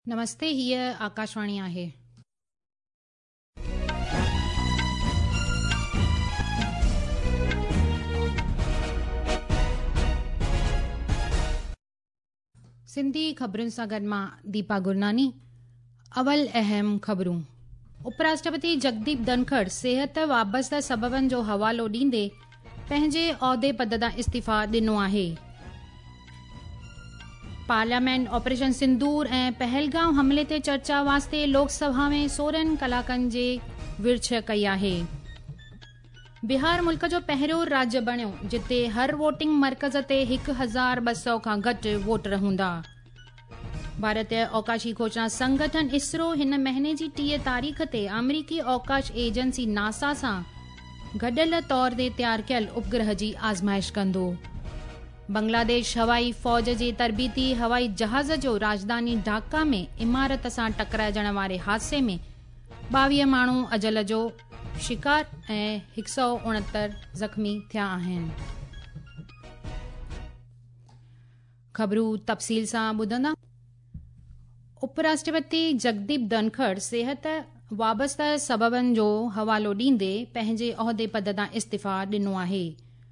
नमस्ते, हीअ आकाशवाणी आहे। सिंधी ख़बरुनि सां गॾु मां दीपा गुरनानी। अवल अहम ख़बरूं। उपराष्ट्रपति जगदीप धनखड़ सिहत वाबस्ता सबबनि जो हवालो ॾींदे पंहिंजे उहिदे पद तां इस्तीफ़ा ॾिनो आहे। पार्लियामेंट ऑपरेशन सिंदूर ऐं पहलगांव हमले ते चर्चा वास्ते लोकसभा में 16 कलाकनि जे विर्छ कई आहे। बिहार मुल्क जो पहिरियों राज्य बणियो जिते हर वोटिंग मर्कज़ ते 1200 खां घटि वोटर हूंदा। भारतीय अवकाशी खोजना संगठन इसरो हिन महीने जी 30 तारीख़ ते अमरीकी अवकाश एजेंसी नासा सां गॾियल तौर ते तयारु कयल उपग्रह जी आज़माइश कंदो। बांग्लादेश हवाई फ़ौज जे तरबीती हवाई जहाज़ जो राजधानी ढाका में इमारत सां टकराइजण वारे हादसे में 22 माण्हू अजल जो शिकार ऐं 169 ज़ख़्मी थिया आहिनि। ख़बरूं तफ़सील सां ॿुधंदा। उपराष्ट्रपति जगदीप धनखड़ सिहत वाबस्ता सबबनि जो हवालो ॾींदे पंहिंजे उहिदे पद तां इस्तीफ़ा ॾिनो आहे।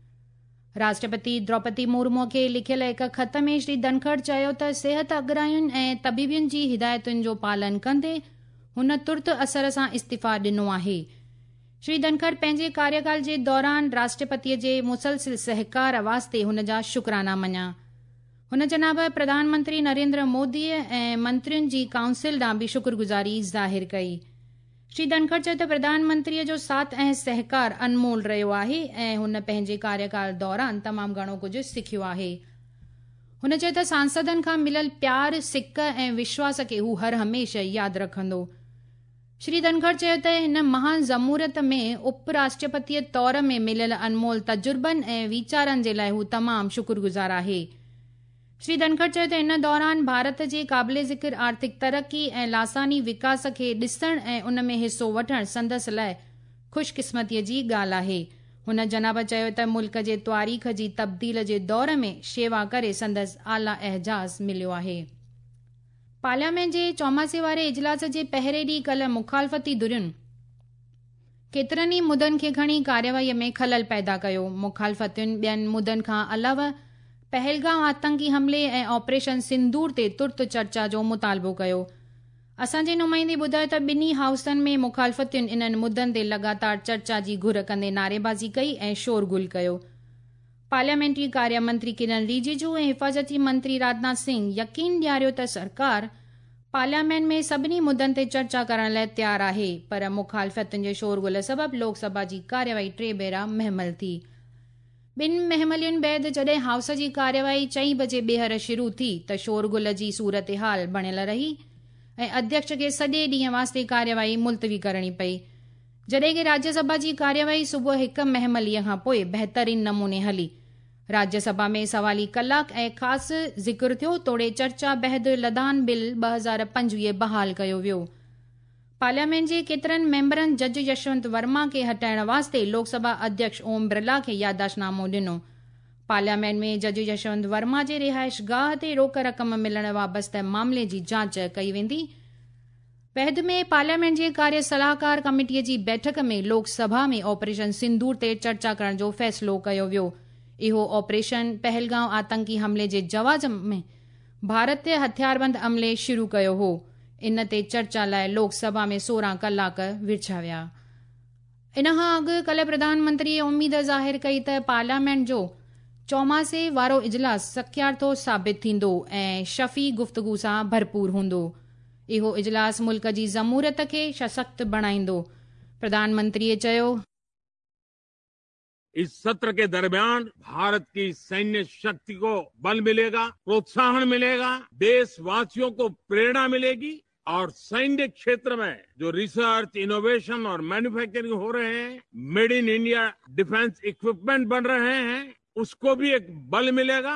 राष्ट्रपति द्रौपदी मुर्मू खे लिखियल हिक ख़त में श्री धनखड़ चयो त सिहत अॻरायुनि ऐं तबीबनि जी हिदायतुनि जो पालन कंदे हुन तुर्त असर सां इस्तीफ़ा ॾिनो आहे। श्री धनखड़ पंहिंजे कार्यकाल जे दौरान राष्ट्रपतिअ जे मुसलसिल सहकार वास्ते हुन जा शुक्राना मञा। हुन जनाब प्रधानमंत्री नरेंद्र मोदी ऐं मंत्रियुनि जी काउंसिल ॾांहुं बि शुक्रगुज़ारी ज़ाहिर कई। श्री धनखड़ चयो त प्रधानमंत्रीअ जो साथ ऐं सहकार अनमोल रहियो आहे ऐं हुन पंहिंजे कार्यकाल दौरान तमामु घणो कुझु सिखियो आहे। हुन चयो त सांसदनि खां मिलियल प्यार, सिक ऐं विश्वास खे हू हर हमेशह यादि रखंदो। श्री धनखड़ चयो त हिन महान ज़मूरत में उपराष्ट्रपतिअ तौर में मिलियल अनमोल तजुर्बनि ऐं वीचारनि जे लाइ हू तमामु शुक्रगुज़ार आहे। श्री धनखड़ चयो त हिन दौरान भारत जे क़ाबिले ज़िक्र आर्थिक तरक़ी ऐं लासानी विकास खे ॾिसण ऐं उन में हिसो वठण संदसि लाइ ख़ुशकिस्मतीअ जी ॻाल्हि आहे। हुन जनाब चयो त मुल्क जे तवारीख़ जी तब्दील जे दौर में शेवा करे संदसि आला एजाज़ मिलियो आहे। पार्लियामेंट जे चौमासे वारे इजलास जे पहिरें ॾींहुं कल्ह मुख़ालफ़ती धुरियुनि केतिरनि ई मुदनि खे खणी कार्यवाहीअ में खलल पैदा कयो। मुख़ालफ़तुनि ॿियनि मुदनि खां अलावा पहलगांव आतंकी हमले ऐं ऑपरेशन सिंदूर ते तुर्त चर्चा जो मुतालबो कयो। असांजे नुमाइंदे ॿुधायो त ॿिन्ही हाउसनि में मुख़ालफ़तुनि इन्हनि मुदनि ते लगातार चर्चा जी घुर कंदे नारेबाज़ी कई ऐं शोरगुल कयो। पार्लियामेंट्री कार्य मंत्री किरण रिजिजू ऐं हिफ़ाज़ती मंत्री राजनाथ सिंह यकीन ॾियारियो त सरकार पार्लियामेंट में सभिनी मुदनि ते चर्चा करण लाइ तयारु आहे, पर मुख़ालफ़तुनि जे शोरगुल सबबि लोकसभा जी कार्यवाही 3 भेरा महमल थी। 2 महमलियुनि बैदि जॾहिं हाउस जी कार्यवाही 4 बजे ॿीहर शुरू थी त शोरगुल जी सूरत हाल बणियल रही ऐं अध्यक्ष खे सॼे ॾींहं वास्ते कार्यवाही मुलतवी करणी पई, जॾहिं कि राज्यसभा जी कार्यवाही सुबुह 1 महमलीअ खां पोइ बहितरीन नमूने हली। राज्यसभा में सवाली कलाक ऐं ख़ासि ज़िक्र थियो तोड़े चर्चा बैदि लदान बिल 2025 बहाल कयो वियो। पार्लियामेंट जे केतिरनि मेंबरनि जज यशवंत वर्मा खे हटाइण वास्ते लोकसभा अध्यक्ष ओम बिरला खे याददाश्तनामो ॾिनो। पार्लियामेंट में जज यशवंत वर्मा जे रिहाइश गाह ते रोक रक़म मिलण वाबस्ते मामले जी जांच कई वेंदी। बैदि में पार्लियामेंट जे कार्य सलाहकार कमेटीअ जी बैठक में लोकसभा में ऑपरेशन सिंदूर ते चर्चा करण जो फ़ैसिलो कयो वियो। इहो ऑपरेशन पहलगांव आतंकी हमले जे जवाब में भारतीय हथियारबंद अमले शुरू कयो हो। इन ते चर्चा लाइ लोकसभा में 16 कलाक विरछा विया। इन खां अॻु कल्ह प्रधानमंत्रीअ उमीद ज़ाहिर कई त पार्लियामेंट जो चौमासे वारो इजलास सख्यार्थो साबित थींदो ऐं शफ़ी गुफ़्तगू सां भरपूर हूंदो। इहो इजलास मुल्क जी ज़मूरत खे सशक्त बणाईंदो। प्रधानमंत्रीअ चयो, इस सत्र के दरमियान भारत की सैन्य शक्ति को बल मिलेगा, प्रोत्साहन मिलेगा, देशवासियों को प्रेरणा मिलेगी और सैन्य क्षेत्र में जो रिसर्च, इनोवेशन और मैन्युफैक्चरिंग हो रहे हैं, made in India defence equipment बन रहे हैं, उसको भी एक बल मिलेगा।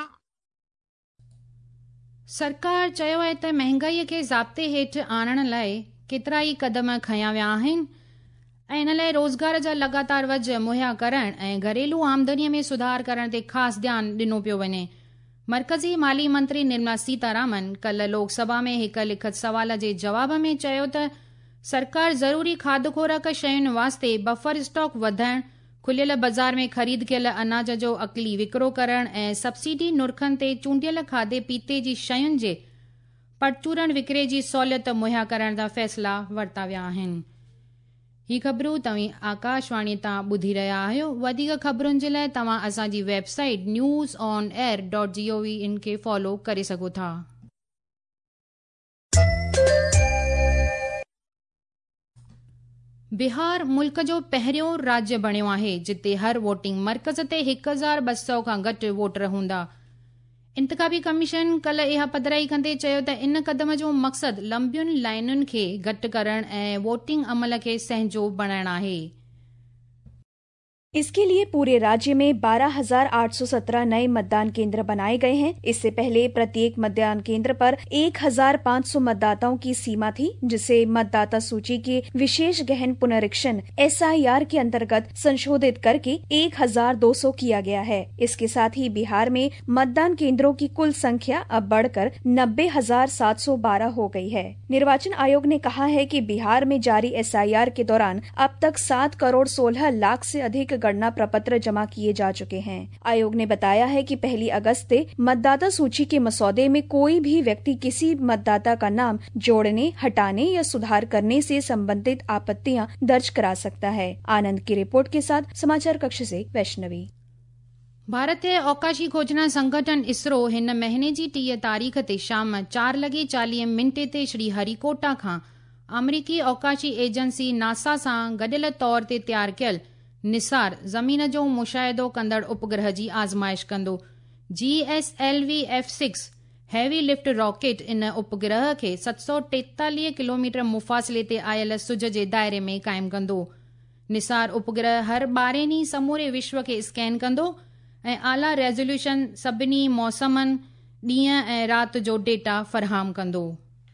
सरकार चयो आहे त महांगाईअ खे ज़ाब्ते हेठि आणण लाइ केतिरा ई क़दम खंया विया आहिनि ऐं इन लाइ रोज़गार जा लगातार वज मुहैया करण ऐं घरेलू आमदनीअ में सुधार करण ते ख़ासि ध्यानु ॾिनो पियो वञे। मरकज़ी माली मंत्री निर्मला सीतारामन कल्ह लोकसभा में हिक लिखित सवाल जे जवाब में चयो त सरकार ज़रूरी खाद्य खोराक शयुनि वास्ते बफर स्टॉक वधाइण, खुलियल बाज़ार में ख़रीद कयल अनाज जो अक़ली विकिरो करण ऐं सब्सिडी नुर्खनि ते चूंडियल खाधे पीते जी शयुनि जे परचूरण विकिरे जी सहूलियत मुहैया करण जा फ़ैसिला वरिता विया आहिनि। ही ख़बरूं तव्हीं आकाशवाणी तां ॿुधी रहिया आहियो। वधीक ख़बरुनि जे लाइ तव्हां असांजी वेबसाइट news.on-air.gov खे फॉलो करे सघो था। बिहार मुल्क जो पहिरियों राज्य बणियो आहे जिते हर वोटिंग मर्कज़ ते 1200 खां घटि वोटर हूंदा। इंतख़ाबी कमीशन कल्ह इहा पधिराई कंदे चयो त इन कदम जो मक़सदु लंबियुनि लाइनुनि खे घटि करण ऐं वोटिंग अमल खे सहंजो बणाइण आहे। इसके लिए पूरे राज्य में 12,817 नए मतदान केंद्र बनाए गए हैं। इससे पहले प्रत्येक मतदान केंद्र पर 1,500 मतदाताओं की सीमा थी, जिसे मतदाता सूची के विशेष गहन पुनरीक्षण SIR के अंतर्गत संशोधित करके 1,200 किया गया है। इसके साथ ही बिहार में मतदान केंद्रों की कुल संख्या अब बढ़कर 90,712 हो गई है। निर्वाचन आयोग ने कहा है कि बिहार में जारी SIR के दौरान अब तक 7 करोड़ 16 लाख से अधिक गणना प्रपत्र जमा किए जा चुके हैं। आयोग ने बताया है कि 1 अगस्त से मतदाता सूची के मसौदे में कोई भी व्यक्ति किसी मतदाता का नाम जोड़ने, हटाने या सुधार करने से संबंधित आपत्तियां दर्ज करा सकता है। आनंद की रिपोर्ट के साथ समाचार कक्ष से वैष्णवी। भारतीय अवकाशी खोजना संगठन इसरो हिन महीने जी 30 तारीख़ ते शाम 4:40 ते श्रीहरिकोटा खां अमरीकी अवकाशी एजेंसी नासा सां गॾियल तौर ते तयार कयल निसार ज़मीन जो मुशाहिदो कंदड़ उपग्रह जी आज़माइश कंदो। GSLV F6 heavy lift rocket इन उपग्रह खे 743 किलोमीटर मुफ़ासिले ते आयल सिज जे दायरे में क़ाइमु कंदो। निसार उपग्रह हर 12 ॾींहुं समूरे विश्व खे स्कैन कंदो ऐं आला रेज़ोल्यूशन सभिनी मौसमनि, ॾींहं ऐं राति जो डेटा फ़रहाम कंदो।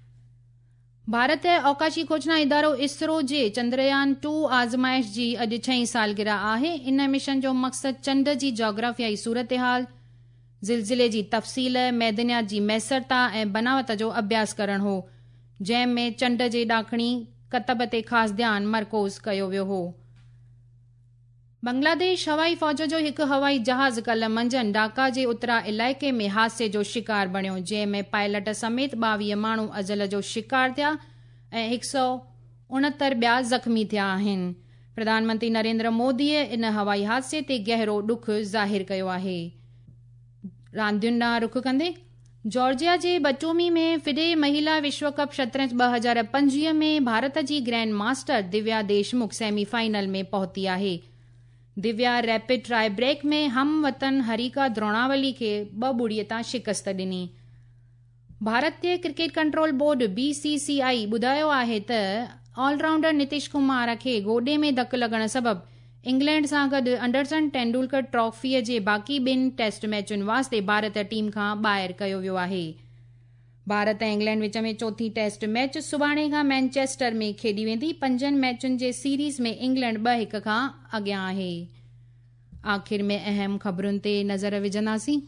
भारतीय अवकाशी खोजना इदारो इसरो जे चंद्रयान 2 आज़माइश जी अॼु 6वीं सालगिरह आहे। इन मिशन जो मक़सदु चंड जी जोग्राफियाई सूरतहाल, ज़िलज़िले जी तफ़सील, मैदनियात जी मैसरता ऐं बनावत जो अभ्यास करणु हो, जंहिं में चंड जे ॾाखणी कतब ते ख़ासि ध्यानु मर्कोज़ कयो वियो हो। बांग्लादेश हवाई फ़ौज जो हिकु हवाई जहाज़ कल्ह मंझंदि ढाका जे उतरा इलाइक़े में हादसे जो शिकार बणियो, जंहिं में पायलट समेत 22 माण्हू अजल जो शिकार थिया ऐं 169 ॿिया ज़ख़्मी थिया आहिनि। प्रधानमंत्री नरेंद्र मोदीअ इन हवाई हादसे ते गहरो ॾुख ज़ाहिर कयो आहे। रांदियुनि ॾांहुं रुख कंदे जॉर्जिया जे बटूमी में फिडे महिला विश्व कप शतरंज 2025 में भारत जी grandmaster Divya Deshmukh semifinal में पहुती आहे। दिव्या रैपिड ट्राई ब्रेक में हम वतन हरिका द्रोणावली खे 2-0 तां शिकस्त ॾिनी। भारतीय क्रिकेट कंट्रोल बोर्ड BCCI ॿुधायो आहे त ऑलराउंडर नीतीश कुमार खे गोॾे में धकु लॻण सबबि इंग्लैंड सां गॾु एंडरसन टेंडुलकर ट्रॉफीअ जे बाक़ी 2 टेस्ट मैचुनि वास्ते भारत टीम खां ॿाहिरि कयो वियो आहे। भारत ऐं इंग्लैंड विच में चोथी टेस्ट मैच सुभाणे खां मैनचेस्टर में खेॾी वेंदी। 5 मैचुनि जे सीरीज़ में इंग्लैंड 2-1 खां अॻियां आहे। आख़िर में अहम ख़बरुनि ते नज़र विझंदासीं।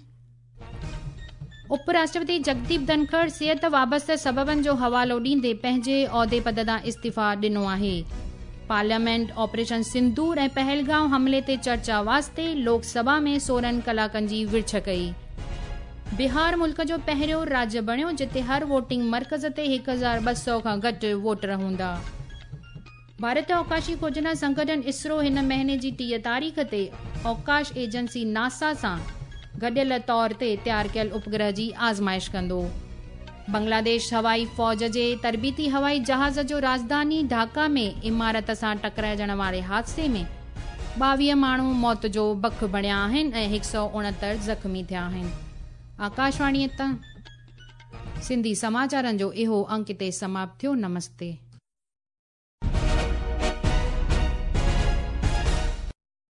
उपराष्ट्रपति जगदीप धनखड़ सिहत वाबस्ते सबबनि जो हवालो ॾींदे पंहिंजे उहिदे पद तां इस्तीफ़ा ॾिनो आहे। पार्लियामेंट ऑपरेशन सिंदूर ऐं पहलगांव हमले ते चर्चा वास्ते लोकसभा में 16 कलाकनि जी विर्छ कई। बिहार मुल्क जो पहिरियों राज्य बणियो जिते हर वोटिंग मर्कज़ ते 1200 खां घटि वोटर हूंदा। भारतीय अवकाशी खोजना संगठन इसरो हिन महीने जी 30 तारीख़ ते अवकाश एजेंसी नासा सां गॾियल तौर ते तयार कयल उपग्रह जी आज़माइश कंदो। बांग्लादेश हवाई फ़ौज जे तरबीती हवाई जहाज़ जो राजधानी ढाका में इमारत सां टकराइजण वारे हादसे में 22 माण्हू मौत जो बख बणिया आहिनि ऐं 169 ज़ख़्मी थिया आहिनि। आकाशवाणी तां सिंधी समाचारनि जो इहो अंक ते समाप्त थियो। नमस्ते।